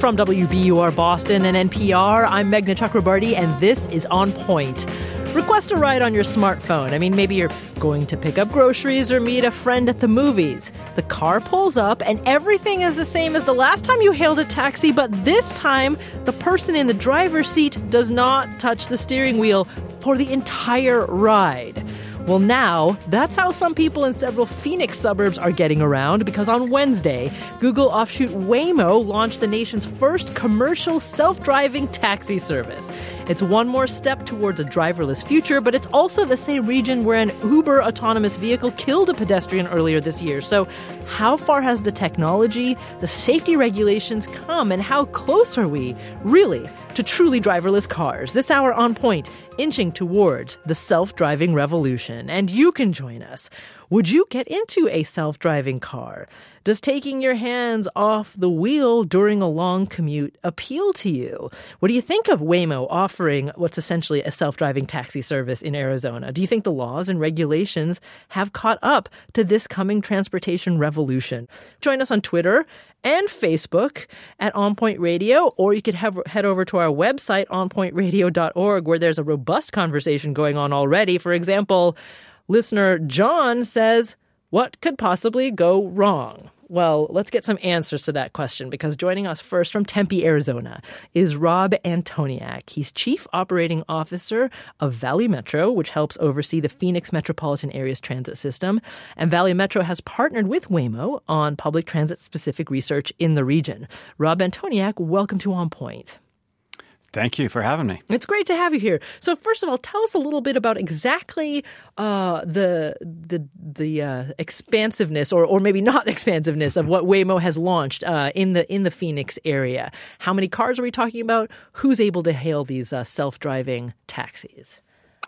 From WBUR Boston and NPR, I'm Meghna Chakrabarti, and this is On Point. Request a ride on your smartphone. I mean, maybe you're going to pick up groceries or meet a friend at the movies. The car pulls up, and everything is the same as the last time you hailed a taxi, but this time, the person in the driver's seat does not touch the steering wheel for the entire ride. Well, now, that's how some people in several Phoenix suburbs are getting around, because on Wednesday, Google offshoot Waymo launched the nation's first commercial self-driving taxi service. It's one more step towards a driverless future, but it's also the same region where an Uber autonomous vehicle killed a pedestrian earlier this year. So how far has the technology, the safety regulations come, and how close are we, really, to truly driverless cars? This hour On Point, inching towards the self-driving revolution. And you can join us. Would you get into a self-driving car? Does taking your hands off the wheel during a long commute appeal to you? What do you think of Waymo offering what's essentially a self-driving taxi service in Arizona? Do you think the laws and regulations have caught up to this coming transportation revolution? Join us on Twitter and Facebook at On Point Radio, or you could head over to our website, onpointradio.org, where there's a robust conversation going on already. For example, listener John says, what could possibly go wrong? Well, let's get some answers to that question, because joining us first from Tempe, Arizona, is Rob Antoniak. He's Chief Operating Officer of Valley Metro, which helps oversee the Phoenix metropolitan area's transit system. And Valley Metro has partnered with Waymo on public transit-specific research in the region. Rob Antoniak, welcome to On Point. Thank you for having me. It's great to have you here. So first of all, tell us a little bit about exactly the expansiveness or maybe not expansiveness of what Waymo has launched in the Phoenix area. How many cars are we talking about? Who's able to hail these self-driving taxis?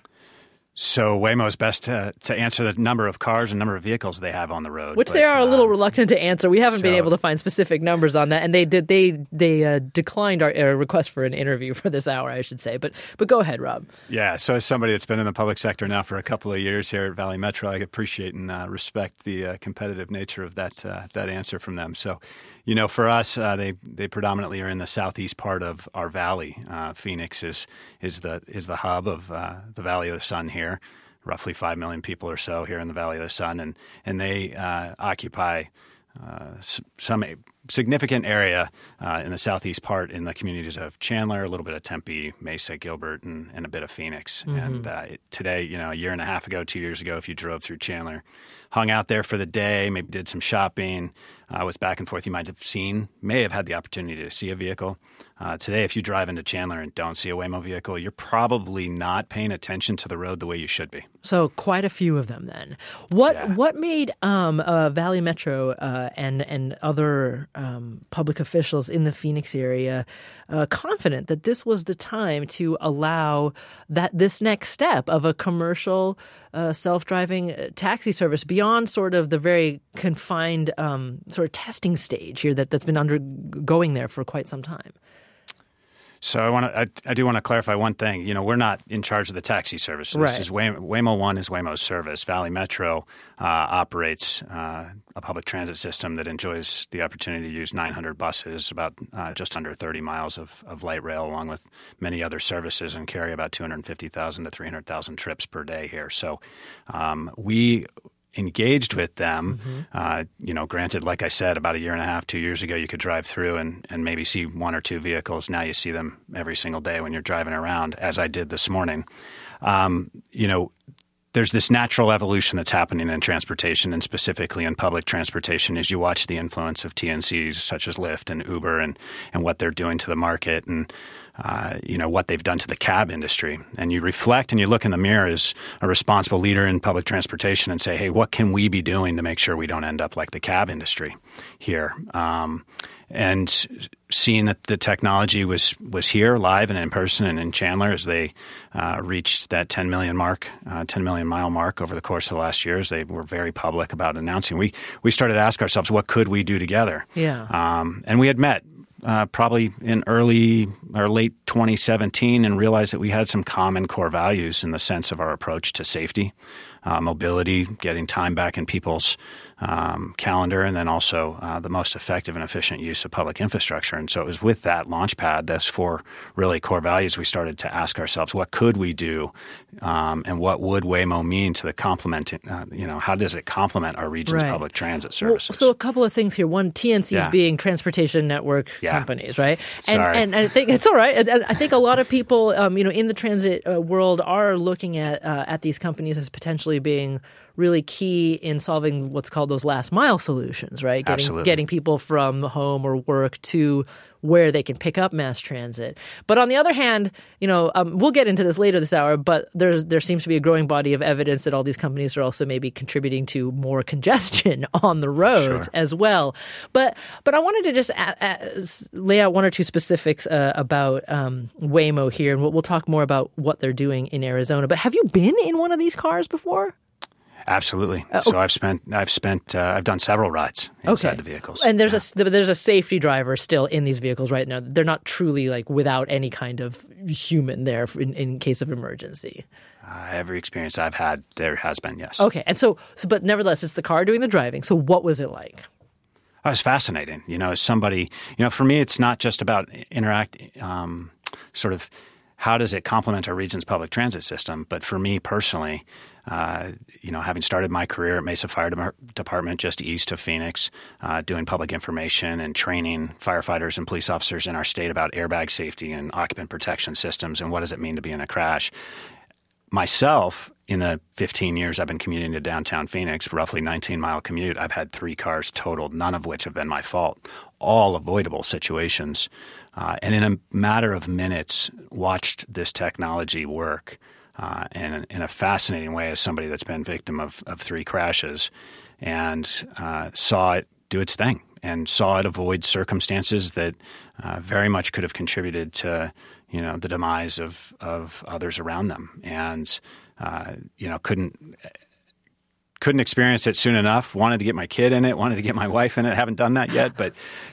So Waymo is best to answer the number of cars and number of vehicles they have on the road. Which they are a little reluctant to answer. We haven't been able to find specific numbers on that. And they declined our request for an interview for this hour, I should say. But go ahead, Rob. Yeah, so as somebody that's been in the public sector now for a couple of years here at Valley Metro, I appreciate and respect the competitive nature of that answer from them. So, you know, for us, they predominantly are in the southeast part of our valley. Phoenix is the hub of the Valley of the Sun here. Roughly 5 million people or so here in the Valley of the Sun, and they occupy some significant area in the southeast part in the communities of Chandler, a little bit of Tempe, Mesa, Gilbert, and a bit of Phoenix. Mm-hmm. And today, you know, a year and a half ago, 2 years ago, if you drove through Chandler, hung out there for the day, maybe did some shopping, was back and forth, you may have had the opportunity to see a vehicle. Today, if you drive into Chandler and don't see a Waymo vehicle, you're probably not paying attention to the road the way you should be. So quite a few of them then. What made Valley Metro and other public officials in the Phoenix area confident that this was the time to allow this next step of a commercial self-driving taxi service beyond sort of the very confined sort of testing stage here that's been undergoing there for quite some time? So I do want to clarify one thing. You know, we're not in charge of the taxi service. So right. This is Waymo One is Waymo's service. Valley Metro operates a public transit system that enjoys the opportunity to use 900 buses, about just under 30 miles of light rail, along with many other services, and carry about 250,000 to 300,000 trips per day here. So we engaged with them, granted, like I said, about a year and a half, 2 years ago, you could drive through and maybe see one or two vehicles. Now you see them every single day when you're driving around, as I did this morning. There's this natural evolution that's happening in transportation, and specifically in public transportation, as you watch the influence of TNCs such as Lyft and Uber and what they're doing to the market and what they've done to the cab industry. And you reflect and you look in the mirror as a responsible leader in public transportation and say, hey, what can we be doing to make sure we don't end up like the cab industry here? And seeing that the technology was here live and in person and in Chandler as they reached that 10 million mile mark over the course of the last years, they were very public about announcing. We started to ask ourselves, what could we do together? Yeah. And we had met probably in early or late 2017 and realized that we had some common core values in the sense of our approach to safety. mobility, getting time back in people's calendar, and then also the most effective and efficient use of public infrastructure. And so it was with that launch pad, those 4 really core values, we started to ask ourselves, what could we do, and what would Waymo mean to the complement? How does it complement our region's public transit services? Well, so a couple of things here. One, TNCs being transportation network companies, right? And I think it's all right. I think a lot of people, in the transit world are looking at these companies as potentially being really key in solving what's called those last mile solutions, right? Getting people from home or work to where they can pick up mass transit. But on the other hand, we'll get into this later this hour, but there seems to be a growing body of evidence that all these companies are also maybe contributing to more congestion on the roads as well. But I wanted to just lay out 1 or 2 specifics about Waymo here, and we'll talk more about what they're doing in Arizona. But have you been in one of these cars before? Absolutely. So I've done several rides inside the vehicles. And there's a safety driver still in these vehicles right now. They're not truly like without any kind of human there in case of emergency. Every experience I've had, there has been, yes. Okay. And so, but nevertheless, it's the car doing the driving. So what was it like? It was fascinating. As somebody, for me, it's not just about how does it complement our region's public transit system? But for me personally, having started my career at Mesa Fire Department just east of Phoenix, doing public information and training firefighters and police officers in our state about airbag safety and occupant protection systems and what does it mean to be in a crash. Myself, in the 15 years I've been commuting to downtown Phoenix, roughly 19-mile commute, I've had 3 cars totaled, none of which have been my fault, all avoidable situations. And in a matter of minutes, watched this technology work in a fascinating way as somebody that's been victim of 3 crashes and saw it do its thing and saw it avoid circumstances that very much could have contributed to the demise of others around them, and couldn't experience it soon enough. Wanted to get my kid in it, wanted to get my wife in it. Haven't done that yet, but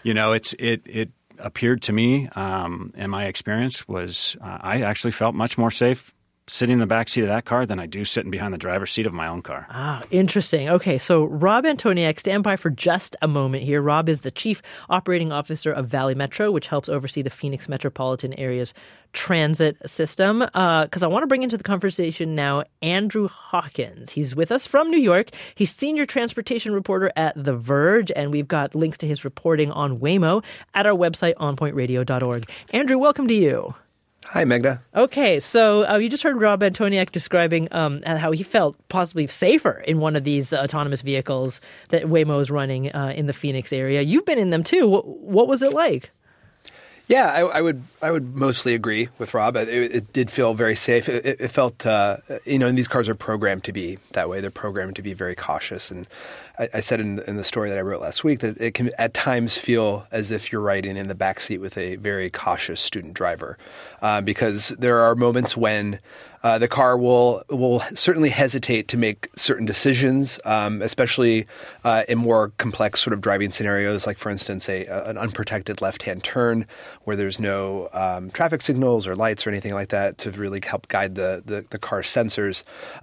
it appeared to me, and my experience was I actually felt much more safe sitting in the back seat of that car than I do sitting behind the driver's seat of my own car. Ah, interesting. Okay, so Rob Antoniak, stand by for just a moment here. Rob is the Chief Operating Officer of Valley Metro, which helps oversee the Phoenix metropolitan area's transit system. Because I want to bring into the conversation now Andrew Hawkins. He's with us from New York. He's senior transportation reporter at The Verge, and we've got links to his reporting on Waymo at our website, onpointradio.org. Andrew, welcome to you. Hi, Megna. Okay, so you just heard Rob Antoniak describing how he felt possibly safer in one of these autonomous vehicles that Waymo is running in the Phoenix area. You've been in them too. What was it like? Yeah, I would mostly agree with Rob. It did feel very safe. It felt, and these cars are programmed to be that way. They're programmed to be very cautious. And I said in the story that I wrote last week that it can at times feel as if you're riding in the backseat with a very cautious student driver, because there are moments when the car will certainly hesitate to make certain decisions, especially in more complex sort of driving scenarios, like, for instance, an unprotected left-hand turn where there's no traffic signals or lights or anything like that to really help guide the car's sensors.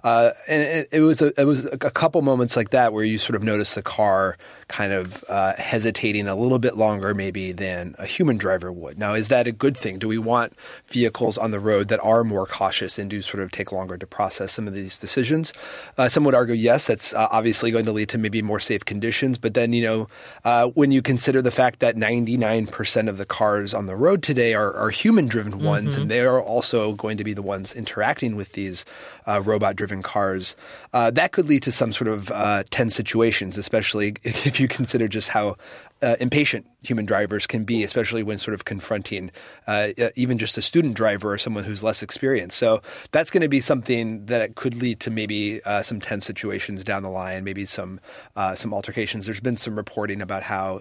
And it was a couple moments like that where you sort of notice the car kind of hesitating a little bit longer maybe than a human driver would. Now, is that a good thing? Do we want vehicles on the road that are more cautious and do sort of take longer to process some of these decisions? Some would argue, yes, that's obviously going to lead to maybe more safe conditions. But then, when you consider the fact that 99% of the cars on the road today are human-driven ones, and they are also going to be the ones interacting with these robot-driven cars, that could lead to some sort of tense situations, especially if you consider just how impatient human drivers can be, especially when sort of confronting even just a student driver or someone who's less experienced. So that's going to be something that could lead to maybe some tense situations down the line, maybe some altercations. There's been some reporting about how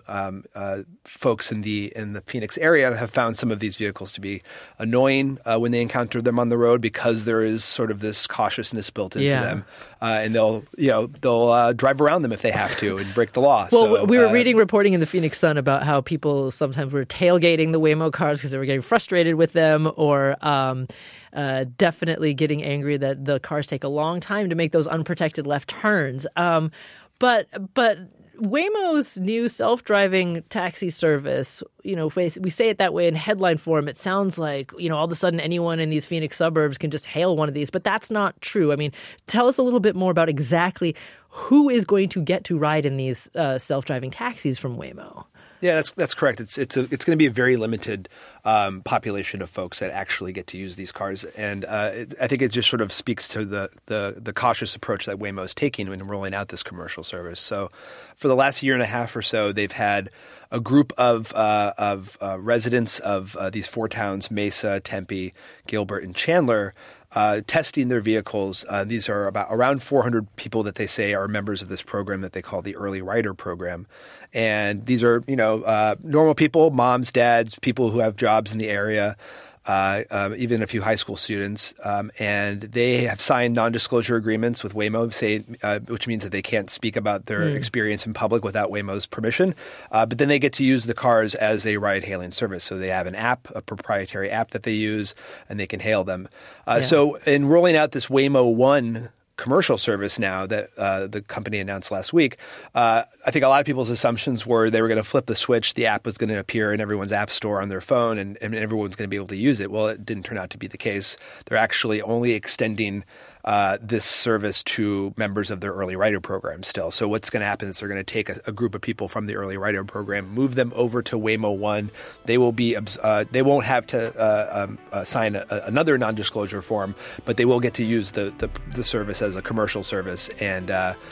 folks in the Phoenix area have found some of these vehicles to be annoying when they encounter them on the road because there is sort of this cautiousness built into them, and they'll drive around them if they have to and break the law. Well, we were reading reporting in the Phoenix Sun about how people sometimes were tailgating the Waymo cars because they were getting frustrated with them, or definitely getting angry that the cars take a long time to make those unprotected left turns. But Waymo's new self-driving taxi service, if we say it that way in headline form, it sounds like, all of a sudden anyone in these Phoenix suburbs can just hail one of these. But that's not true. I mean, tell us a little bit more about exactly who is going to get to ride in these self-driving taxis from Waymo. Yeah, that's correct. It's going to be a very limited population of folks that actually get to use these cars, and I think it just sort of speaks to the cautious approach that Waymo is taking when rolling out this commercial service. So, for the last year and a half or so, they've had a group of residents of these four towns: Mesa, Tempe, Gilbert, and Chandler. Testing their vehicles. These are around 400 people that they say are members of this program that they call the Early Rider Program. And these are, normal people, moms, dads, people who have jobs in the area, even a few high school students. And they have signed non-disclosure agreements with Waymo, which means that they can't speak about their experience in public without Waymo's permission. But then they get to use the cars as a ride-hailing service. So they have an app, a proprietary app that they use, and they can hail them. So in rolling out this Waymo One commercial service now that the company announced last week, I think a lot of people's assumptions were they were going to flip the switch, the app was going to appear in everyone's app store on their phone, and everyone's going to be able to use it. Well, it didn't turn out to be the case. They're actually only extending this service to members of their Early Rider Program still. So what's going to happen is they're going to take a group of people from the Early Rider Program, move them over to Waymo One. They will be they won't have to sign another non-disclosure form, but they will get to use the service as a commercial service, and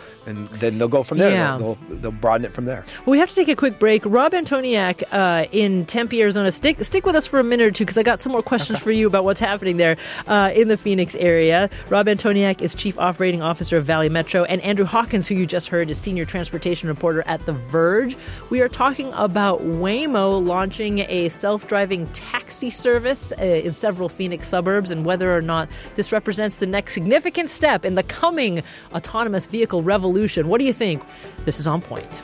then they'll go from there. Yeah. They'll broaden it from there. Well, we have to take a quick break. Rob Antoniak in Tempe, Arizona. Stick with us for a minute or two because I got some more questions for you about what's happening there in the Phoenix area. Rob Antoniak is Chief Operating Officer of Valley Metro, and Andrew Hawkins, who you just heard, is Senior Transportation Reporter at The Verge. We are talking about Waymo launching a self-driving taxi service in several Phoenix suburbs and whether or not this represents the next significant step in the coming autonomous vehicle revolution. What do you think? This is On Point.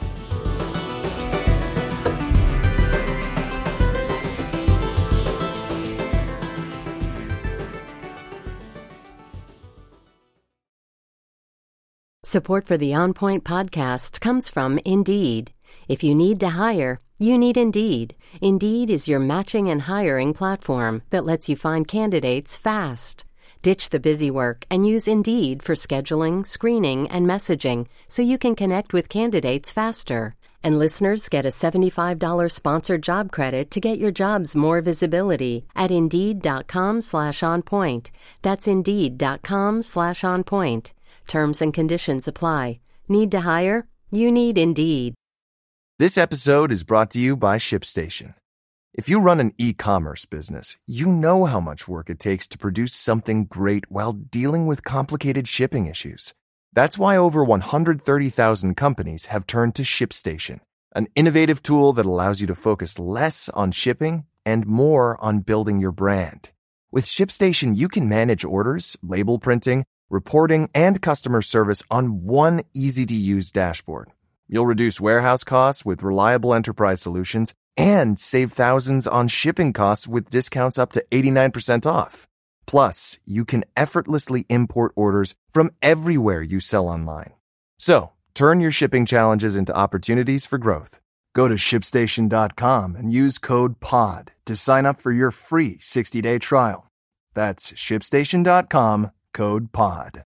Support for the On Point podcast comes from Indeed. If you need to hire, you need Indeed. Indeed is your matching and hiring platform that lets you find candidates fast. Ditch the busy work and use Indeed for scheduling, screening, and messaging so you can connect with candidates faster. And listeners get a $75 sponsored job credit to get your jobs more visibility at Indeed.com/onpoint. That's Indeed.com/onpoint. Terms and conditions apply. Need to hire? You need Indeed. This episode is brought to you by ShipStation. If you run an e-commerce business, you know how much work it takes to produce something great while dealing with complicated shipping issues. That's why over 130,000 companies have turned to ShipStation, an innovative tool that allows you to focus less on shipping and more on building your brand. With ShipStation, you can manage orders, label printing, reporting, and customer service on one easy-to-use dashboard. You'll reduce warehouse costs with reliable enterprise solutions and save thousands on shipping costs with discounts up to 89% off. Plus, you can effortlessly import orders from everywhere you sell online. So, turn your shipping challenges into opportunities for growth. Go to ShipStation.com and use code POD to sign up for your free 60-day trial. That's ShipStation.com, code POD.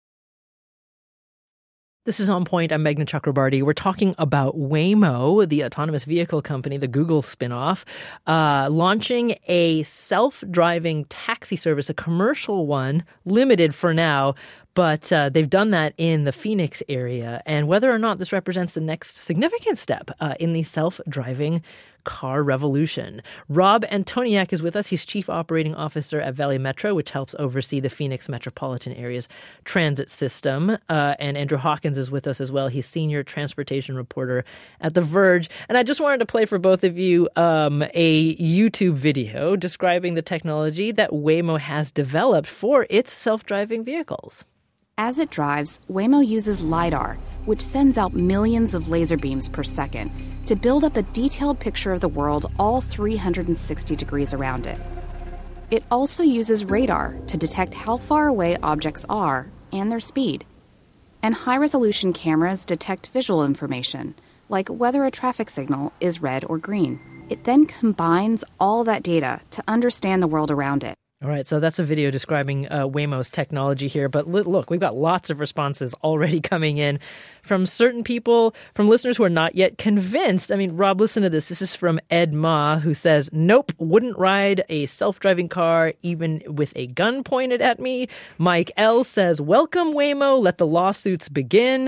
This is On Point. I'm Meghna Chakrabarty. We're talking about Waymo, the autonomous vehicle company, the Google spinoff, launching a self-driving taxi service, a commercial one, limited for now, but they've done that in the Phoenix area. And whether or not this represents the next significant step in the self-driving car revolution. Rob Antoniak is with us. He's Chief Operating Officer at Valley Metro, which helps oversee the Phoenix metropolitan area's transit system. And Andrew Hawkins is with us as well. He's Senior Transportation Reporter at The Verge. And I just wanted to play for both of you a YouTube video describing the technology that Waymo has developed for its self-driving vehicles. As it drives, Waymo uses LiDAR which sends out millions of laser beams per second to build up a detailed picture of the world all 360 degrees around it. It also uses radar to detect how far away objects are and their speed. And high-resolution cameras detect visual information, like whether a traffic signal is red or green. It then combines all that data to understand the world around it. All right, so that's a video describing Waymo's technology here. But look, we've got lots of responses already coming in from certain people, from listeners who are not yet convinced. I mean, Rob, listen to this. This is from Ed Ma, who says, nope, wouldn't ride a self-driving car even with a gun pointed at me. Mike L. says, welcome, Waymo. Let the lawsuits begin.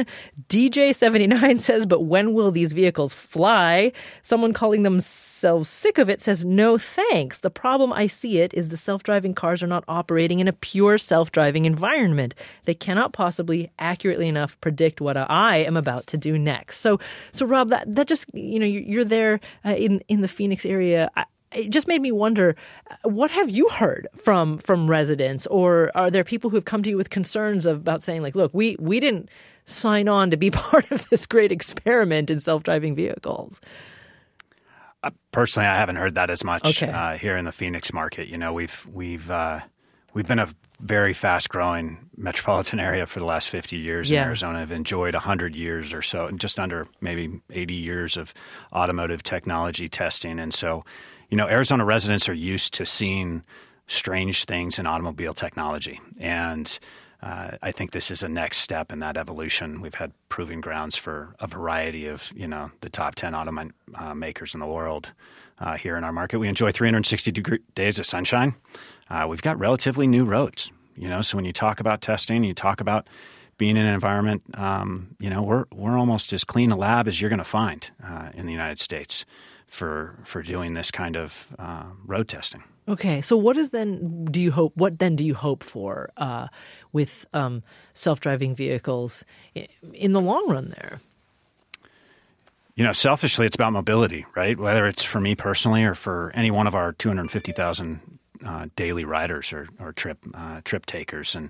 DJ79 says, but when will these vehicles fly? Someone calling themselves sick of it says, no thanks. The problem I see it is the self-driving cars are not operating in a pure self-driving environment. They cannot possibly accurately enough predict what I am about to do next. So Rob, that just, you're there in the Phoenix area. It just made me wonder, what have you heard from residents, or are there people who have come to you with concerns about saying, like, look, we didn't sign on to be part of this great experiment in self-driving vehicles? Personally, I haven't heard that as much here in the Phoenix market. We've been a very fast-growing metropolitan area for the last 50 years in Arizona. Have enjoyed 100 years or so, and just under maybe 80 years of automotive technology testing. And so, Arizona residents are used to seeing strange things in automobile technology. And I think this is a next step in that evolution. We've had proving grounds for a variety of, the top 10 makers in the world here in our market. We enjoy 360 days of sunshine. We've got relatively new roads, so when you talk about testing, you talk about being in an environment, we're almost as clean a lab as you're going to find in the United States for doing this kind of road testing. Okay, so what do you hope for with self-driving vehicles in the long run there? Selfishly, it's about mobility, right? Whether it's for me personally or for any one of our 250,000 daily riders or trip takers. And,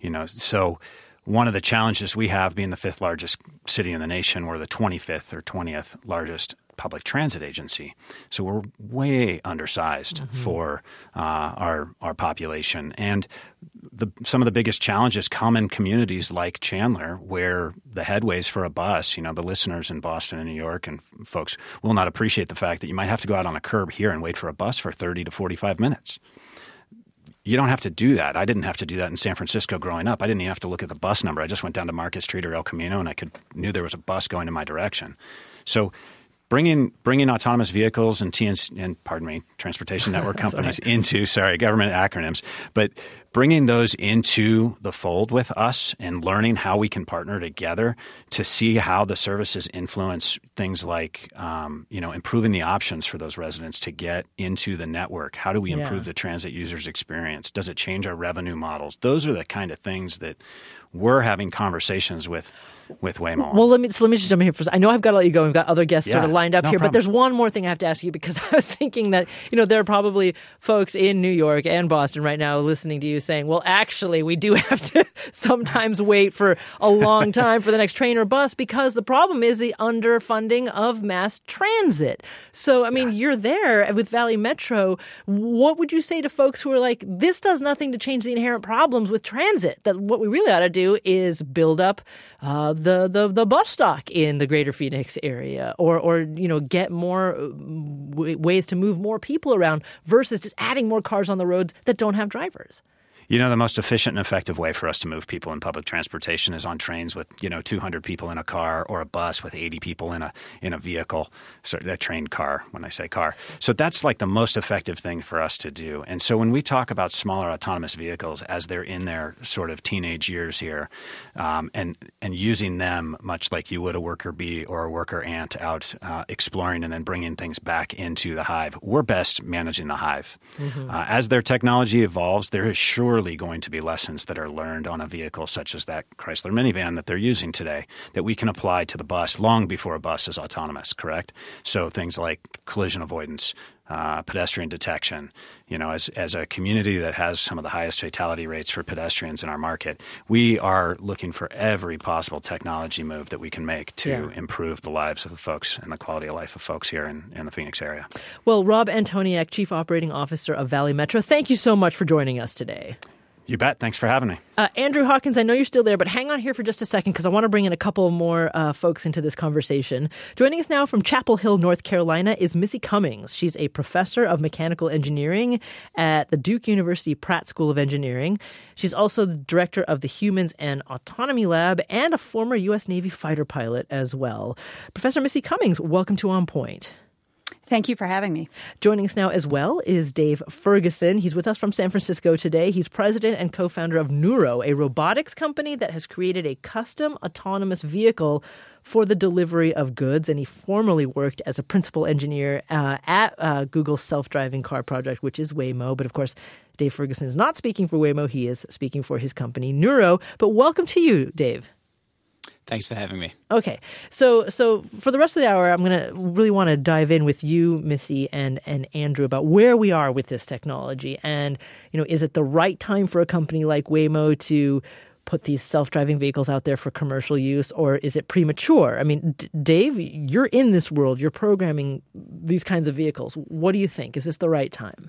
so one of the challenges we have, being the fifth largest city in the nation, we're the 25th or 20th largest public transit agency. So we're way undersized for our population. And some of the biggest challenges come in communities like Chandler, where the headways for a bus, the listeners in Boston and New York and folks will not appreciate the fact that you might have to go out on a curb here and wait for a bus for 30 to 45 minutes. You don't have to do that. I didn't have to do that in San Francisco growing up. I didn't even have to look at the bus number. I just went down to Market Street or El Camino and knew there was a bus going in my direction. So bringing autonomous vehicles and transportation network companies into, government acronyms, but bringing those into the fold with us and learning how we can partner together to see how the services influence things like, improving the options for those residents to get into the network. How do we improve the transit user's experience? Does it change our revenue models? Those are the kind of things that we're having conversations with Waymo. Well, let me just jump in here first. I know I've got to let you go. We've got other guests sort of lined up here, problem. But there's one more thing I have to ask you, because I was thinking that, there are probably folks in New York and Boston right now listening to you saying, well, actually, we do have to sometimes wait for a long time for the next train or bus, because the problem is the underfunding of mass transit. So, you're there with Valley Metro. What would you say to folks who are like, this does nothing to change the inherent problems with transit, that what we really ought to do is build up the bus stock in the greater Phoenix area, or get more ways to move more people around versus just adding more cars on the roads that don't have drivers? The most efficient and effective way for us to move people in public transportation is on trains with, 200 people in a car, or a bus with 80 people in a vehicle. So a train car, when I say car. So that's like the most effective thing for us to do. And so when we talk about smaller autonomous vehicles as they're in their sort of teenage years here, and using them much like you would a worker bee or a worker ant out exploring and then bringing things back into the hive, we're best managing the hive. As their technology evolves, there is surely going to be lessons that are learned on a vehicle such as that Chrysler minivan that they're using today that we can apply to the bus long before a bus is autonomous, correct? So things like collision avoidance, pedestrian detection. As a community that has some of the highest fatality rates for pedestrians in our market, we are looking for every possible technology move that we can make to improve the lives of the folks and the quality of life of folks here in the Phoenix area. Well, Rob Antoniak, Chief Operating Officer of Valley Metro, thank you so much for joining us today. You bet. Thanks for having me. Andrew Hawkins, I know you're still there, but hang on here for just a second because I want to bring in a couple more folks into this conversation. Joining us now from Chapel Hill, North Carolina is Missy Cummings. She's a professor of mechanical engineering at the Duke University Pratt School of Engineering. She's also the director of the Humans and Autonomy Lab and a former U.S. Navy fighter pilot as well. Professor Missy Cummings, welcome to On Point. Thank you for having me. Joining us now as well is Dave Ferguson. He's with us from San Francisco today. He's president and co-founder of Nuro, a robotics company that has created a custom autonomous vehicle for the delivery of goods. And he formerly worked as a principal engineer at Google's self-driving car project, which is Waymo. But of course, Dave Ferguson is not speaking for Waymo. He is speaking for his company, Nuro. But welcome to you, Dave. Thanks for having me. Okay. So for the rest of the hour, I'm going to really want to dive in with you, Missy, and Andrew about where we are with this technology. And, is it the right time for a company like Waymo to put these self-driving vehicles out there for commercial use, or is it premature? I mean, Dave, you're in this world. You're programming these kinds of vehicles. What do you think? Is this the right time?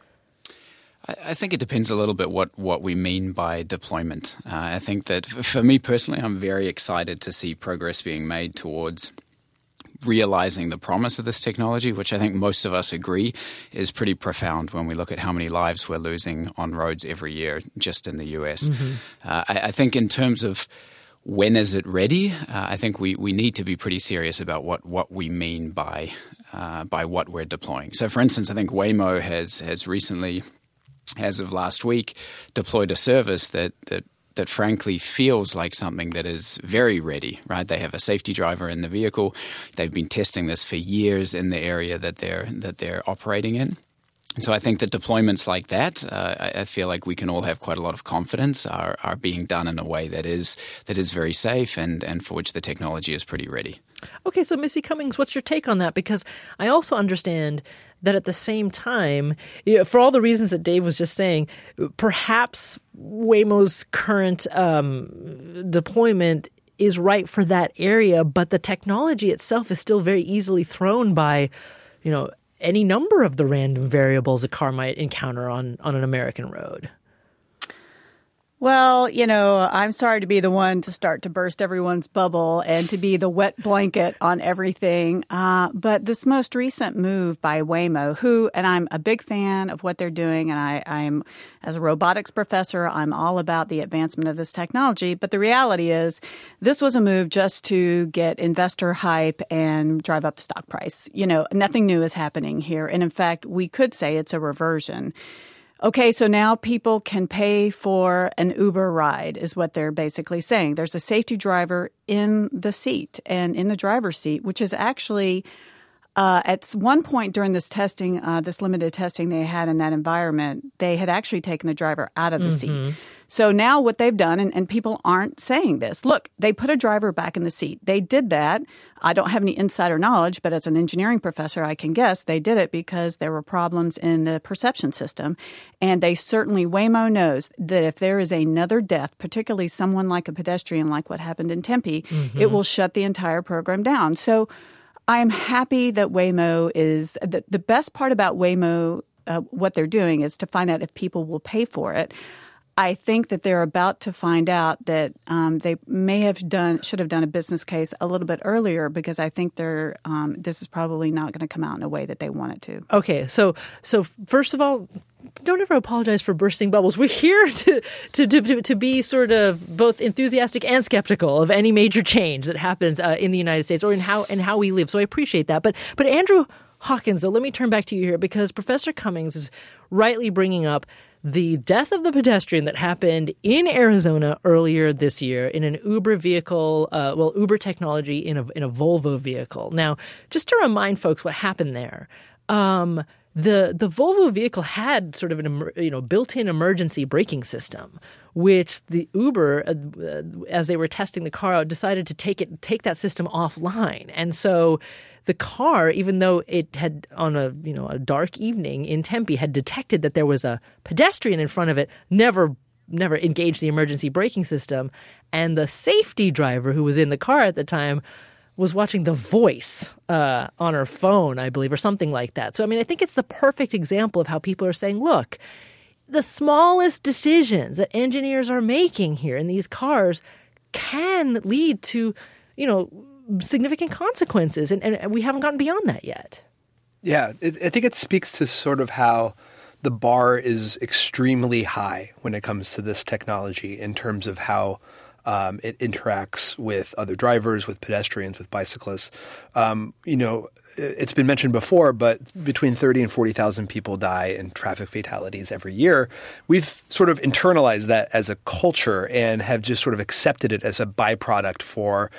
I think it depends a little bit what we mean by deployment. I think that for me personally, I'm very excited to see progress being made towards realizing the promise of this technology, which I think most of us agree is pretty profound when we look at how many lives we're losing on roads every year just in the U.S. Mm-hmm. I think in terms of when is it ready, I think we need to be pretty serious about what we mean by what we're deploying. So, for instance, I think Waymo has recently, as of last week, deployed a service that frankly feels like something that is very ready, right? They have a safety driver in the vehicle. They've been testing this for years in the area that they're operating in. And so I think that deployments like that, I feel like we can all have quite a lot of confidence are being done in a way that is very safe and for which the technology is pretty ready. Okay, so Missy Cummings, what's your take on that? Because I also understand that at the same time, for all the reasons that Dave was just saying, perhaps Waymo's current deployment is right for that area, but the technology itself is still very easily thrown by, any number of the random variables a car might encounter on an American road. Well, I'm sorry to be the one to start to burst everyone's bubble and to be the wet blanket on everything. But this most recent move by Waymo, and I'm a big fan of what they're doing, and I'm as a robotics professor, I'm all about the advancement of this technology. But the reality is this was a move just to get investor hype and drive up the stock price. Nothing new is happening here. And in fact, we could say it's a reversion. Okay, so now people can pay for an Uber ride is what they're basically saying. There's a safety driver in the seat and in the driver's seat, which is actually at one point during this testing, this limited testing they had in that environment, they had actually taken the driver out of the seat. So now what they've done, and people aren't saying this, look, they put a driver back in the seat. They did that. I don't have any insider knowledge, but as an engineering professor, I can guess they did it because there were problems in the perception system. And Waymo knows that if there is another death, particularly someone like a pedestrian, like what happened in Tempe, it will shut the entire program down. So I am happy that Waymo is the best part about Waymo, what they're doing is to find out if people will pay for it. I think that they're about to find out that they should have done a business case a little bit earlier because I think this is probably not going to come out in a way that they want it to. Okay, so first of all, don't ever apologize for bursting bubbles. We're here to be sort of both enthusiastic and skeptical of any major change that happens in the United States or in how we live. So I appreciate that. But Andrew Hawkins, though, let me turn back to you here because Professor Cummings is rightly bringing up the death of the pedestrian that happened in Arizona earlier this year in an Uber vehicle, Uber technology in a Volvo vehicle. Now, just to remind folks what happened there, the Volvo vehicle had sort of an built-in emergency braking system, which the Uber, as they were testing the car out, decided to take that system offline. And so the car, even though it had on a dark evening in Tempe had detected that there was a pedestrian in front of it, never engaged the emergency braking system. And the safety driver who was in the car at the time was watching The Voice on her phone, I believe, or something like that. So, I mean, I think it's the perfect example of how people are saying, look, the smallest decisions that engineers are making here in these cars can lead to, significant consequences. And we haven't gotten beyond that yet. Yeah, I think it speaks to sort of how the bar is extremely high when it comes to this technology in terms of how it interacts with other drivers, with pedestrians, with bicyclists. It's been mentioned before, but between 30 and 40,000 people die in traffic fatalities every year. We've sort of internalized that as a culture and have just sort of accepted it as a byproduct for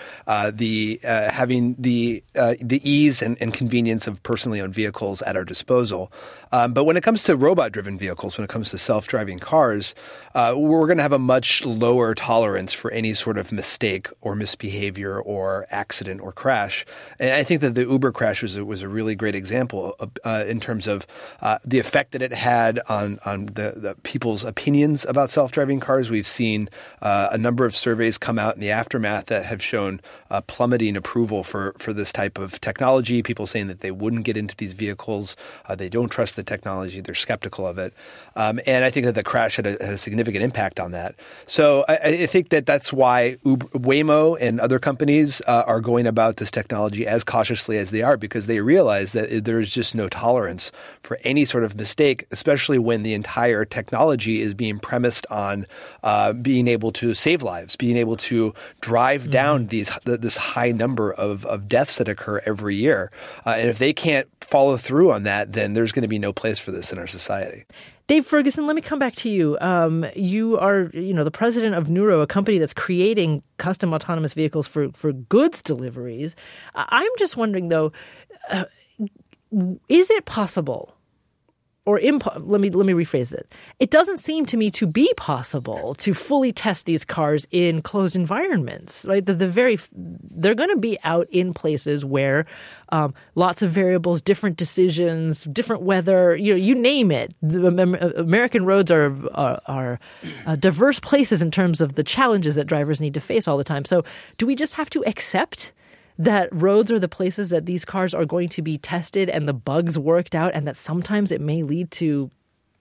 having the ease and convenience of personally owned vehicles at our disposal. But when it comes to robot-driven vehicles, when it comes to self-driving cars, we're going to have a much lower tolerance for any sort of mistake or misbehavior or accident or crash. And I think that the Uber crash was a really great example in terms of the effect that it had on the people's opinions about self-driving cars. We've seen a number of surveys come out in the aftermath that have shown plummeting approval for this type of technology, people saying that they wouldn't get into these vehicles. They don't trust the technology. They're skeptical of it. And I think that the crash had a significant impact on that. So I think that that's why Waymo and other companies are going about this technology as cautiously as they are, because they realize that there's just no tolerance for any sort of mistake, especially when the entire technology is being premised on being able to save lives, being able to drive down this high number of deaths that occur every year. And if they can't follow through on that, then there's going to be no place for this in our society. Dave Ferguson, let me come back to you. You are, the president of Nuro, a company that's creating custom autonomous vehicles for goods deliveries. I'm just wondering, though, is it possible, or let me rephrase it. It doesn't seem to me to be possible to fully test these cars in closed environments, right? They're going to be out in places where lots of variables, different decisions, different weather, you name it. The American roads are diverse places in terms of the challenges that drivers need to face all the time. So do we just have to accept that roads are the places that these cars are going to be tested and the bugs worked out, and that sometimes it may lead to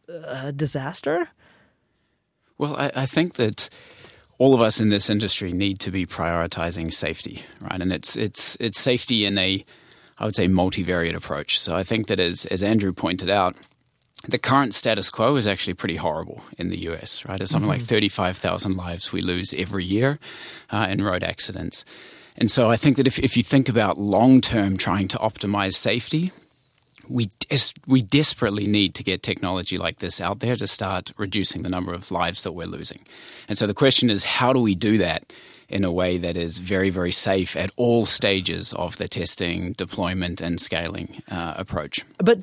disaster? Well, I think that all of us in this industry need to be prioritizing safety, right? And it's safety in I would say, multivariate approach. So I think that as Andrew pointed out, the current status quo is actually pretty horrible in the US, right? It's something like 35,000 lives we lose every year in road accidents. And so I think that if you think about long-term trying to optimize safety, we desperately need to get technology like this out there to start reducing the number of lives that we're losing. And so the question is, how do we do that in a way that is very, very safe at all stages of the testing, deployment, and scaling approach? But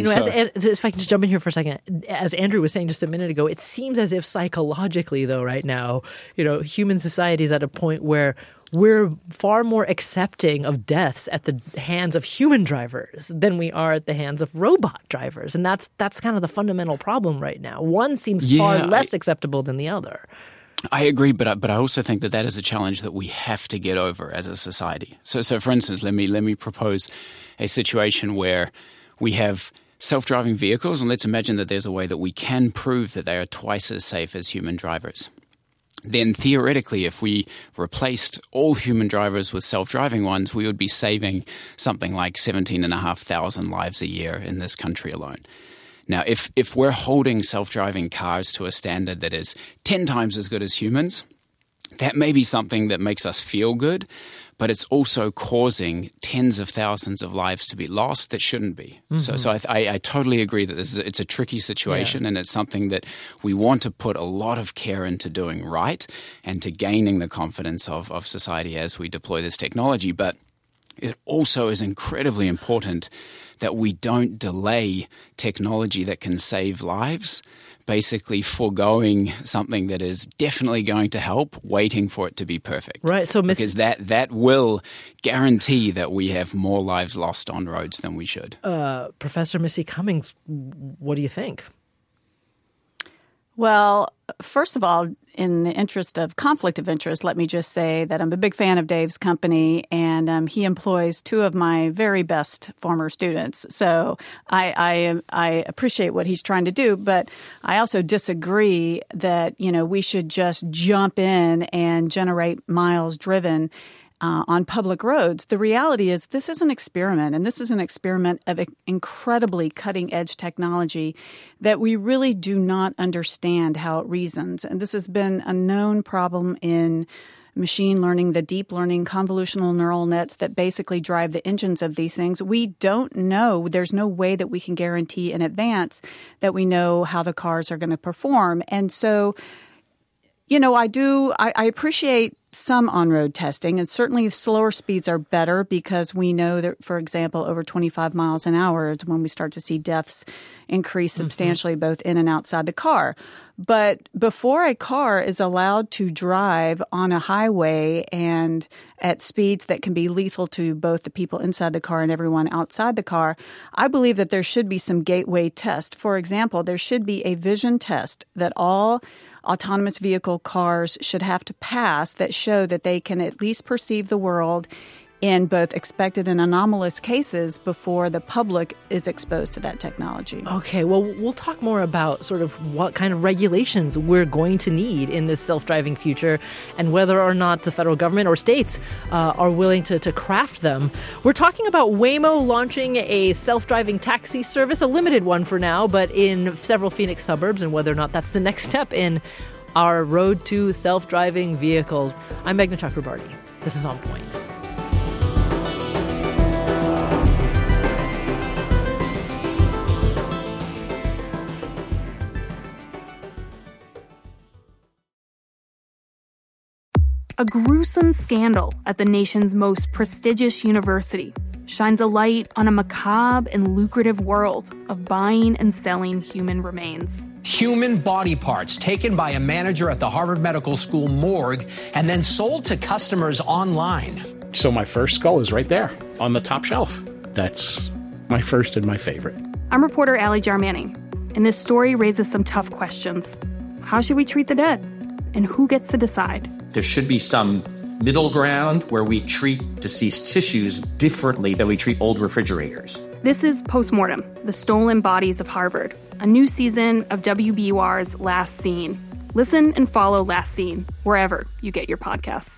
if I can just jump in here for a second, as Andrew was saying just a minute ago, it seems as if psychologically, though, right now, human society is at a point where we're far more accepting of deaths at the hands of human drivers than we are at the hands of robot drivers. And that's kind of the fundamental problem right now. One seems far less acceptable than the other. I agree, but I also think that is a challenge that we have to get over as a society. So for instance, let me propose a situation where we have self-driving vehicles, and let's imagine that there's a way that we can prove that they are twice as safe as human drivers. Then theoretically, if we replaced all human drivers with self-driving ones, we would be saving something like 17,500 lives a year in this country alone. Now, if we're holding self-driving cars to a standard that is 10 times as good as humans, that may be something that makes us feel good, but it's also causing tens of thousands of lives to be lost that shouldn't be. Mm-hmm. So I totally agree that it's a tricky situation, and it's something that we want to put a lot of care into doing right and to gaining the confidence of society as we deploy this technology. But it also is incredibly important that we don't delay technology that can save lives, basically foregoing something that is definitely going to help, waiting for it to be perfect. Right. So, because that will guarantee that we have more lives lost on roads than we should. Professor Missy Cummings, what do you think? Well, first of all, in the interest of conflict of interest, let me just say that I'm a big fan of Dave's company, and he employs two of my very best former students. So I appreciate what he's trying to do, but I also disagree that, we should just jump in and generate miles driven on public roads. The reality is this is an experiment, and this is an experiment of incredibly cutting-edge technology that we really do not understand how it reasons. And this has been a known problem in machine learning, the deep learning, convolutional neural nets that basically drive the engines of these things. We don't know. There's no way that we can guarantee in advance that we know how the cars are going to perform. And so, I appreciate some on-road testing, and certainly slower speeds are better because we know that, for example, over 25 miles an hour is when we start to see deaths increase substantially both in and outside the car. But before a car is allowed to drive on a highway and at speeds that can be lethal to both the people inside the car and everyone outside the car, I believe that there should be some gateway test. For example, there should be a vision test that all autonomous vehicle cars should have to pass that show that they can at least perceive the world in both expected and anomalous cases before the public is exposed to that technology. Okay, well, we'll talk more about sort of what kind of regulations we're going to need in this self-driving future and whether or not the federal government or states are willing to craft them. We're talking about Waymo launching a self-driving taxi service, a limited one for now, but in several Phoenix suburbs, and whether or not that's the next step in our road to self-driving vehicles. I'm Meghna Chakrabarty. This is On Point. A gruesome scandal at the nation's most prestigious university shines a light on a macabre and lucrative world of buying and selling human remains. Human body parts taken by a manager at the Harvard Medical School morgue and then sold to customers online. So my first skull is right there on the top shelf. That's my first and my favorite. I'm reporter Allie Jarmanning, and this story raises some tough questions. How should we treat the dead? And who gets to decide? There should be some middle ground where we treat deceased tissues differently than we treat old refrigerators. This is Postmortem, the Stolen Bodies of Harvard, a new season of WBUR's Last Scene. Listen and follow Last Scene wherever you get your podcasts.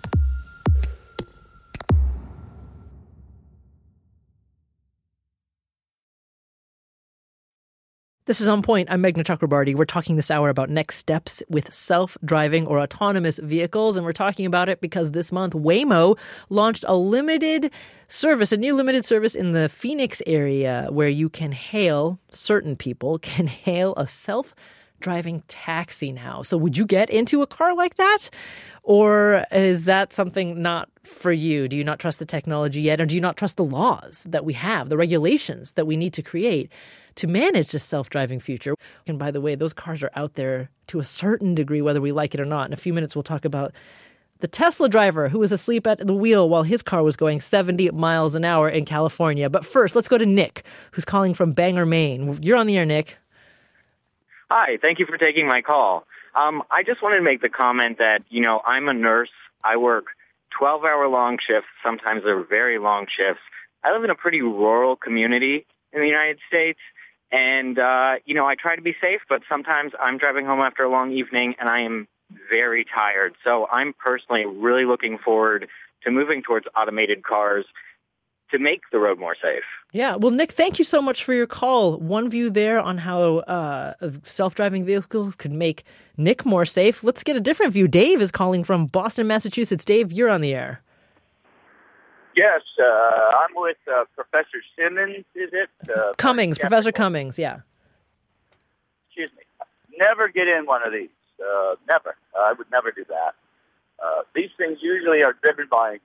This is On Point. I'm Meghna Chakrabarty. We're talking this hour about next steps with self-driving or autonomous vehicles, and we're talking about it because this month Waymo launched a new limited service in the Phoenix area where you can hail, certain people can hail a self-driving taxi now. So would you get into a car like that? Or is that something not for you? Do you not trust the technology yet? Or do you not trust the laws that we have, the regulations that we need to create to manage this self-driving future? And by the way, those cars are out there to a certain degree, whether we like it or not. In a few minutes, we'll talk about the Tesla driver who was asleep at the wheel while his car was going 70 miles an hour in California. But first, let's go to Nick, who's calling from Bangor, Maine. You're on the air, Nick. Hi, thank you for taking my call. I just wanted to make the comment that, I'm a nurse. I work 12-hour long shifts. Sometimes they're very long shifts. I live in a pretty rural community in the United States. And, I try to be safe, but sometimes I'm driving home after a long evening and I am very tired. So I'm personally really looking forward to moving towards automated cars to make the road more safe. Yeah. Well, Nick, thank you so much for your call. One view there on how self-driving vehicles could make Nick more safe. Let's get a different view. Dave is calling from Boston, Massachusetts. Dave, you're on the air. Yes, I'm with Professor Simmons, is it? Cummings, Professor Cummings, yeah. Excuse me. Never get in one of these. Never. I would never do that. These things usually are driven by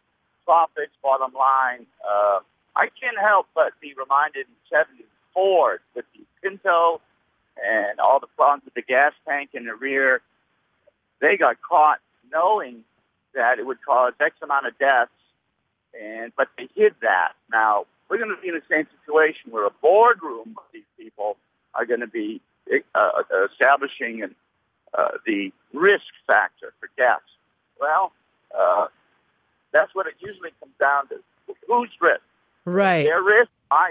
profits, bottom line. I can't help but be reminded in 74 with the Pinto and all the problems with the gas tank in the rear. They got caught knowing that it would cause X amount of deaths, but they hid that. Now, we're going to be in the same situation where a boardroom of these people are going to be establishing the risk factor for deaths. Well, that's what it usually comes down to. Whose risk? Right. Their risk?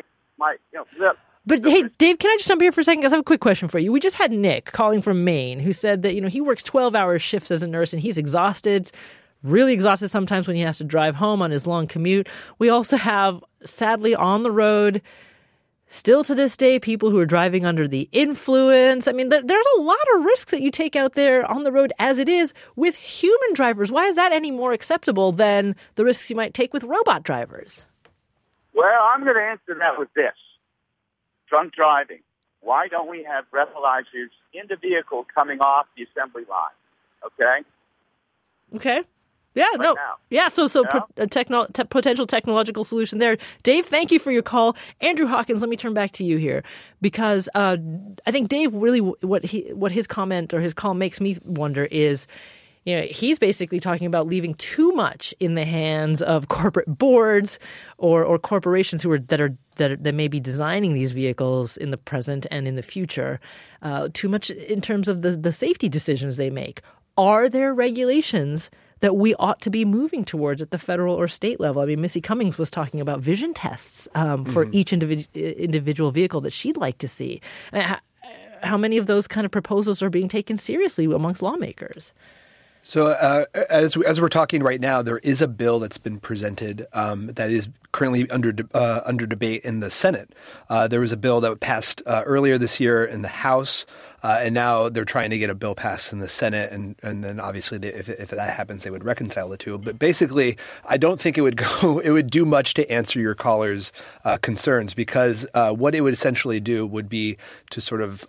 But hey, Dave, can I just jump here for a second? Because I have a quick question for you. We just had Nick calling from Maine who said that, he works 12-hour shifts as a nurse and he's exhausted, really exhausted sometimes when he has to drive home on his long commute. We also have, sadly, on the road, still to this day, people who are driving under the influence. I mean, there's a lot of risks that you take out there on the road as it is with human drivers. Why is that any more acceptable than the risks you might take with robot drivers? Well, I'm going to answer that with this. Drunk driving. Why don't we have breathalyzers in the vehicle coming off the assembly line? Okay? Yeah, right no. Now. Yeah, so a potential technological solution there. Dave, thank you for your call. Andrew Hawkins, let me turn back to you here because I think Dave really what his comment or his call makes me wonder is, he's basically talking about leaving too much in the hands of corporate boards or corporations that may be designing these vehicles in the present and in the future. Too much in terms of the safety decisions they make. Are there regulations that we ought to be moving towards at the federal or state level? I mean, Missy Cummings was talking about vision tests for each individual vehicle that she'd like to see. How many of those kind of proposals are being taken seriously amongst lawmakers? So as we're talking right now, there is a bill that's been presented that is currently under debate in the Senate. There was a bill that passed earlier this year in the House, and now they're trying to get a bill passed in the Senate, and then obviously if that happens, they would reconcile the two. But basically, I don't think it would do much to answer your caller's concerns, because what it would essentially do would be to sort of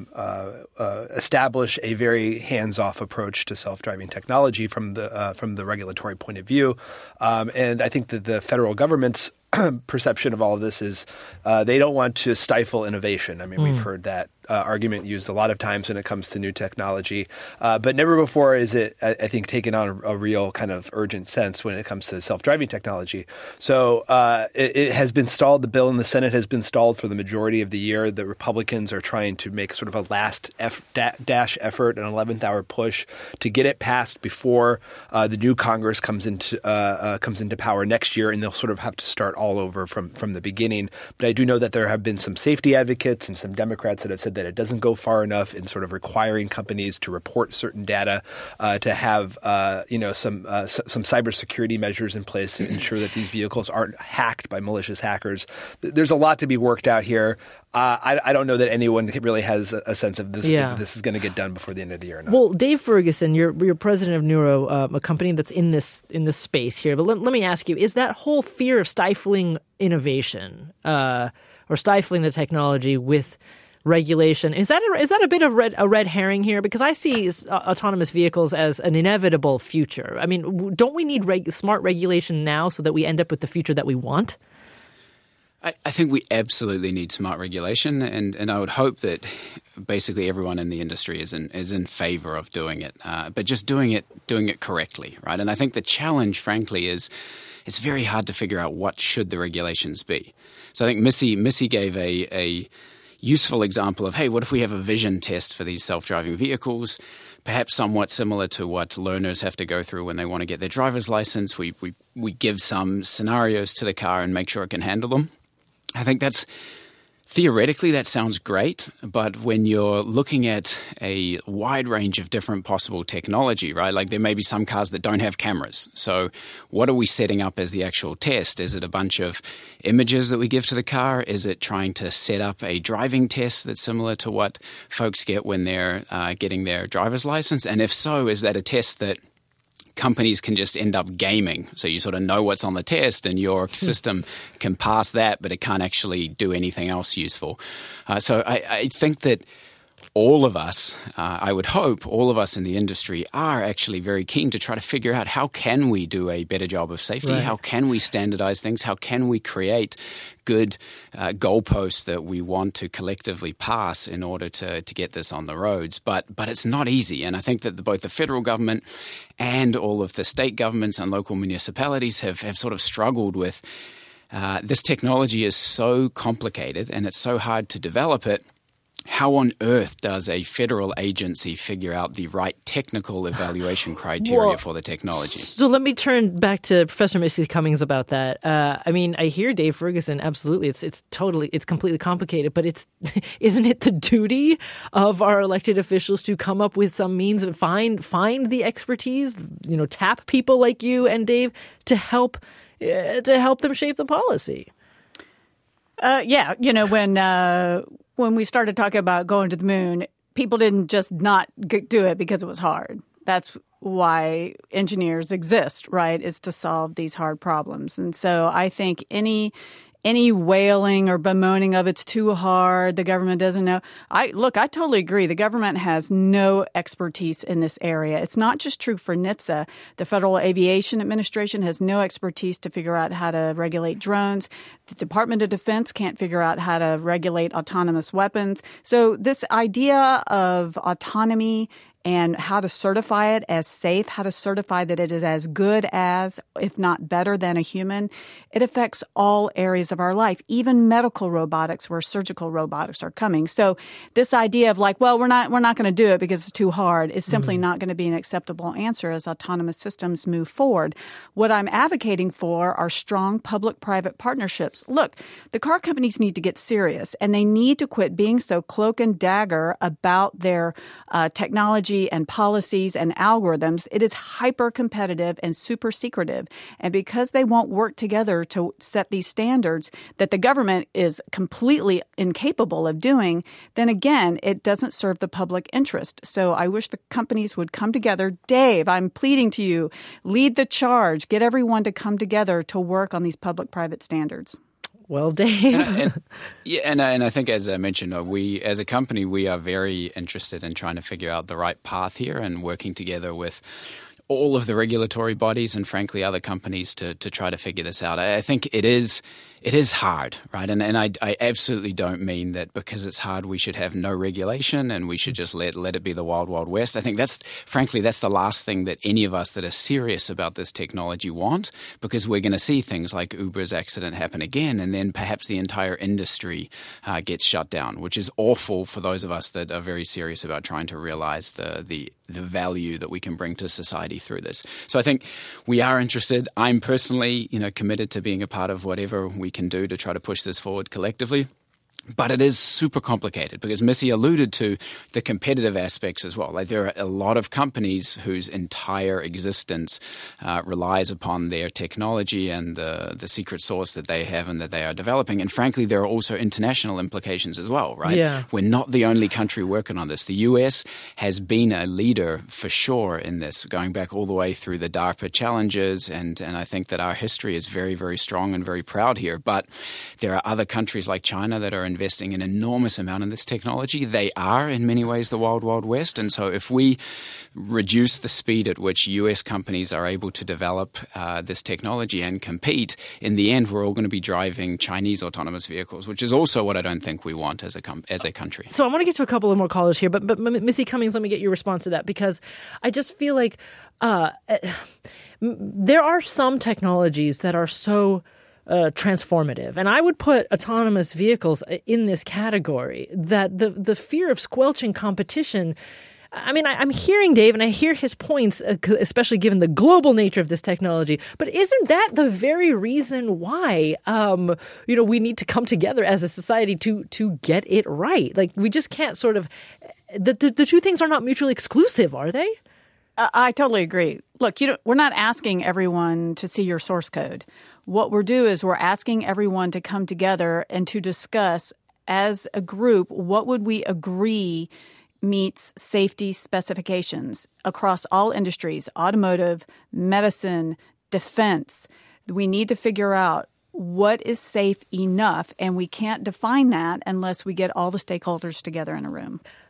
establish a very hands-off approach to self-driving technology from the regulatory point of view, and I think that the federal government's perception of all of this is they don't want to stifle innovation. I mean, we've heard that argument used a lot of times when it comes to new technology, but never before is it, I think, taken on a real kind of urgent sense when it comes to self-driving technology. So it has been stalled. The bill in the Senate has been stalled for the majority of the year. The Republicans are trying to make sort of a last dash effort, an 11th hour push to get it passed before the new Congress comes into power next year, and they'll sort of have to start all over from the beginning. But I do know that there have been some safety advocates and some Democrats that have said that it doesn't go far enough in sort of requiring companies to report certain data, to have some cybersecurity measures in place to ensure that these vehicles aren't hacked by malicious hackers. There's a lot to be worked out here. I don't know that anyone really has a sense of this. If this is going to get done before the end of the year or not. Well, Dave Ferguson, you're president of Neuro, a company that's in this space here. But let me ask you: is that whole fear of stifling innovation or stifling the technology with regulation, is that a bit of a red herring here? Because I see autonomous vehicles as an inevitable future. I mean, don't we need smart regulation now so that we end up with the future that we want? I think we absolutely need smart regulation, and I would hope that basically everyone in the industry is in favor of doing it, but just doing it correctly, right? And I think the challenge, frankly, is it's very hard to figure out what should the regulations be. So I think Missy gave a useful example of, hey, what if we have a vision test for these self-driving vehicles, perhaps somewhat similar to what learners have to go through when they want to get their driver's license. We give some scenarios to the car and make sure it can handle them. I think theoretically that sounds great, but when you're looking at a wide range of different possible technology, right? Like there may be some cars that don't have cameras. So what are we setting up as the actual test? Is it a bunch of images that we give to the car? Is it trying to set up a driving test that's similar to what folks get when they're getting their driver's license? And if so, is that a test that companies can just end up gaming? So you sort of know what's on the test and your system can pass that, but it can't actually do anything else useful. So I think that all of us, I would hope all of us in the industry are actually very keen to try to figure out how can we do a better job of safety? Right. How can we standardize things? How can we create good goalposts that we want to collectively pass in order to get this on the roads? But it's not easy. And I think that both the federal government and all of the state governments and local municipalities have sort of struggled with this technology is so complicated and it's so hard to develop it. How on earth does a federal agency figure out the right technical evaluation criteria for the technology? So let me turn back to Professor Missy Cummings about that. I mean, I hear Dave Ferguson. Absolutely, it's completely complicated. But isn't it the duty of our elected officials to come up with some means and find the expertise? Tap people like you and Dave to help them shape the policy. When we started talking about going to the moon, people didn't just not do it because it was hard. That's why engineers exist, right, is to solve these hard problems. And so I think any wailing or bemoaning of it's too hard, the government doesn't know. I totally agree. The government has no expertise in this area. It's not just true for NHTSA. The Federal Aviation Administration has no expertise to figure out how to regulate drones. The Department of Defense can't figure out how to regulate autonomous weapons. So this idea of autonomy and how to certify it as safe, how to certify that it is as good as, if not better than a human, it affects all areas of our life, even medical robotics where surgical robotics are coming. So this idea of we're not going to do it because it's too hard is simply not going to be an acceptable answer as autonomous systems move forward. What I'm advocating for are strong public-private partnerships. Look, the car companies need to get serious, and they need to quit being so cloak and dagger about their technology and policies and algorithms. It is hyper competitive and super secretive. And because they won't work together to set these standards that the government is completely incapable of doing, then again, it doesn't serve the public interest. So I wish the companies would come together. Dave, I'm pleading to you, lead the charge, get everyone to come together to work on these public-private standards. Well, Dave. And I think, as I mentioned, we as a company, we are very interested in trying to figure out the right path here and working together with all of the regulatory bodies and, frankly, other companies to try to figure this out. I think it is hard, right? And I absolutely don't mean that because it's hard we should have no regulation and we should just let it be the wild, wild west. I think that's the last thing that any of us that are serious about this technology want, because we're going to see things like Uber's accident happen again, and then perhaps the entire industry gets shut down, which is awful for those of us that are very serious about trying to realize the value that we can bring to society through this. So I think we are interested. I'm personally, committed to being a part of whatever we can do to try to push this forward collectively. But it is super complicated because Missy alluded to the competitive aspects as well. There are a lot of companies whose entire existence relies upon their technology and the secret sauce that they have and that they are developing. And frankly, there are also international implications as well, right? Yeah. We're not the only country working on this. The US has been a leader for sure in this, going back all the way through the DARPA challenges. And I think that our history is very, very strong and very proud here. But there are other countries like China that are investing an enormous amount in this technology. They are, in many ways, the wild, wild west. And so if we reduce the speed at which US companies are able to develop this technology and compete, in the end, we're all going to be driving Chinese autonomous vehicles, which is also what I don't think we want as a country. So I want to get to a couple of more callers here, but Missy Cummings, let me get your response to that, because I just feel like there are some technologies that are so transformative. And I would put autonomous vehicles in this category, that the fear of squelching competition. I mean, I'm hearing Dave, and I hear his points, especially given the global nature of this technology. But isn't that the very reason why, we need to come together as a society to get it right? Like, we just can't sort of the two things are not mutually exclusive, are they? I totally agree. Look, we're not asking everyone to see your source code. What we're doing is we're asking everyone to come together and to discuss as a group what would we agree meets safety specifications across all industries, automotive, medicine, defense. We need to figure out what is safe enough, and we can't define that unless we get all the stakeholders together in a room.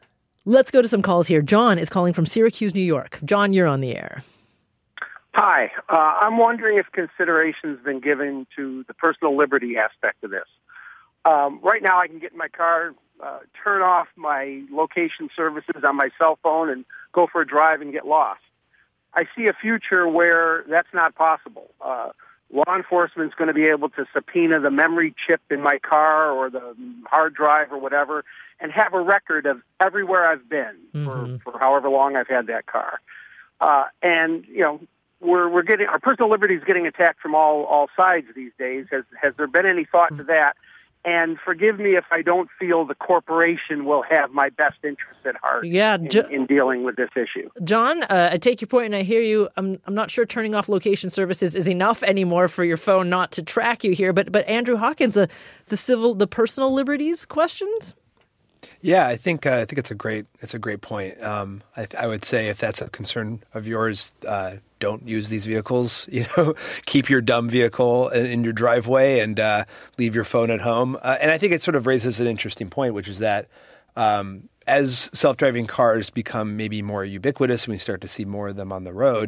Let's go to some calls here. John is calling from Syracuse, New York. John, you're on the air. Hi. I'm wondering if consideration's been given to the personal liberty aspect of this. Right now I can get in my car, turn off my location services on my cell phone and go for a drive and get lost. I see a future where that's not possible. Law enforcement's going to be able to subpoena the memory chip in my car or the hard drive or whatever and have a record of everywhere I've been for however long I've had that car. And, you know, we're getting, our personal liberty is getting attacked from all sides these days. Has there been any thought to that? And forgive me if I don't feel the corporation will have my best interest at heart in dealing with this issue. John, I take your point and I hear you. I'm not sure turning off location services is enough anymore for your phone not to track you here. But Andrew Hawkins, the personal liberties questions? Yeah, I think it's a great point. I would say if that's a concern of yours, don't use these vehicles. You know, keep your dumb vehicle in your driveway and leave your phone at home. And I think it sort of raises an interesting point, which is that as self-driving cars become maybe more ubiquitous and we start to see more of them on the road,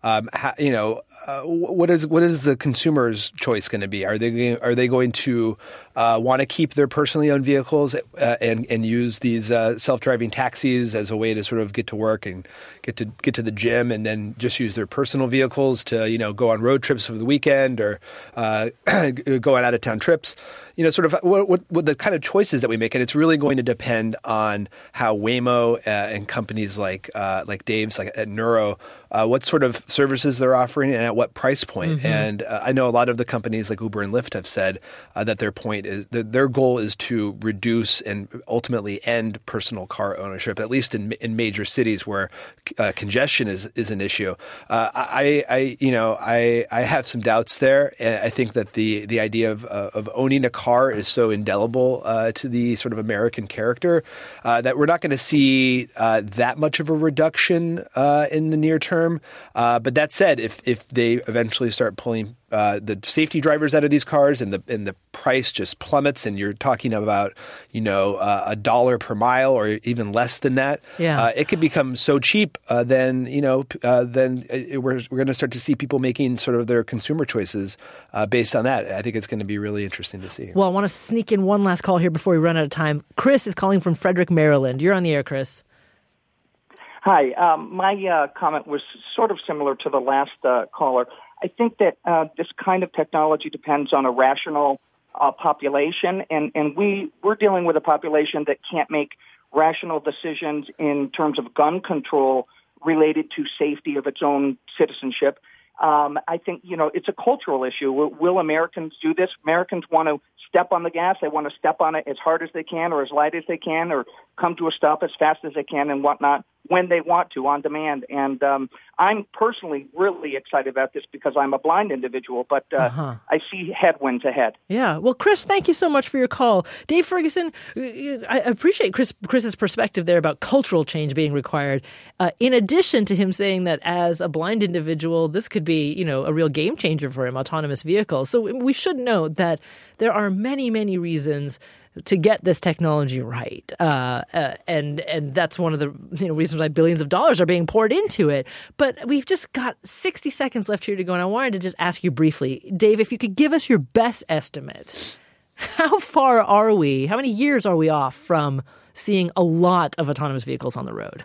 what is the consumer's choice going to be? Are they going to want to keep their personally owned vehicles and use these self-driving taxis as a way to sort of get to work and get to the gym, and then just use their personal vehicles to go on road trips for the weekend or go on out of town trips? Sort of what the kind of choices that we make, and it's really going to depend on how Waymo and companies like Dave's, like at Nuro, what sort of services they're offering and at what price point. Mm-hmm. And I know a lot of the companies like Uber and Lyft have said that their point is their goal is to reduce and ultimately end personal car ownership, at least in major cities where congestion is an issue. I have some doubts there. I think that the idea of owning a car is so indelible to the sort of American character that we're not going to see that much of a reduction in the near term. But that said, if they eventually start pulling the safety drivers out of these cars and the price just plummets, and you're talking about $1 per mile or even less than that, it could become so cheap then we're going to start to see people making sort of their consumer choices based on that. I think it's going to be really interesting to see. Well, I want to sneak in one last call here before we run out of time. Chris is calling from Frederick, Maryland. You're on the air, Chris. Hi. My comment was sort of similar to the last caller. I think that this kind of technology depends on a rational population, and we're dealing with a population that can't make rational decisions in terms of gun control related to safety of its own citizenship. I think, it's a cultural issue. Will Americans do this? Americans want to step on the gas. They want to step on it as hard as they can or as light as they can or come to a stop as fast as they can and whatnot when they want to, on demand. And I'm personally really excited about this because I'm a blind individual, but I see headwinds ahead. Yeah. Well, Chris, thank you so much for your call. Dave Ferguson, I appreciate Chris's perspective there about cultural change being required. In addition to him saying that as a blind individual, this could be, a real game changer for him, autonomous vehicles. So we should note that there are many, many reasons to get this technology right. And that's one of the reasons why billions of dollars are being poured into it. But we've just got 60 seconds left here to go. And I wanted to just ask you briefly, Dave, if you could give us your best estimate, how far are we? How many years are we off from seeing a lot of autonomous vehicles on the road?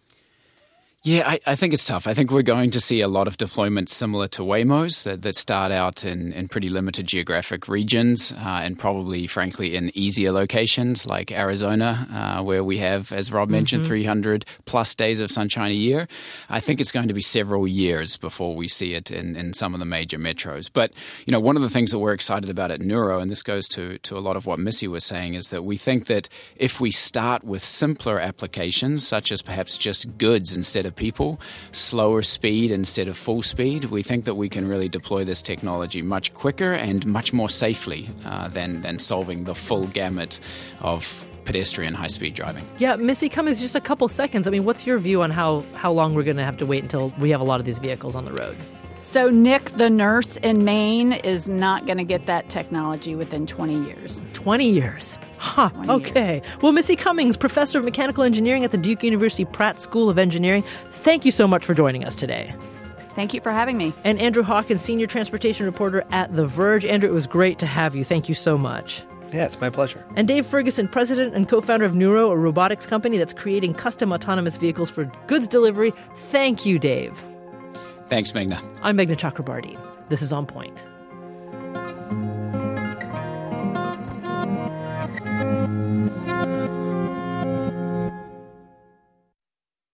Yeah, I think it's tough. I think we're going to see a lot of deployments similar to Waymo's that start out in pretty limited geographic regions and probably, frankly, in easier locations like Arizona, where we have, as Rob mentioned, 300 plus days of sunshine a year. I think it's going to be several years before we see it in some of the major metros. But, one of the things that we're excited about at Nuro, and this goes to a lot of what Missy was saying, is that we think that if we start with simpler applications, such as perhaps just goods instead of people, slower speed instead of full speed, we think that we can really deploy this technology much quicker and much more safely than solving the full gamut of pedestrian high-speed driving. Yeah, Missy Cummings, just a couple seconds. I mean, what's your view on how long we're going to have to wait until we have a lot of these vehicles on the road? So Nick, the nurse in Maine, is not going to get that technology within 20 years. 20 years. Huh, 20 okay. Years. Well, Missy Cummings, professor of mechanical engineering at the Duke University Pratt School of Engineering, thank you so much for joining us today. Thank you for having me. And Andrew Hawkins, senior transportation reporter at The Verge. Andrew, it was great to have you. Thank you so much. Yeah, it's my pleasure. And Dave Ferguson, president and co-founder of Neuro, a robotics company that's creating custom autonomous vehicles for goods delivery. Thank you, Dave. Thanks, Meghna. I'm Meghna Chakrabarty. This is On Point.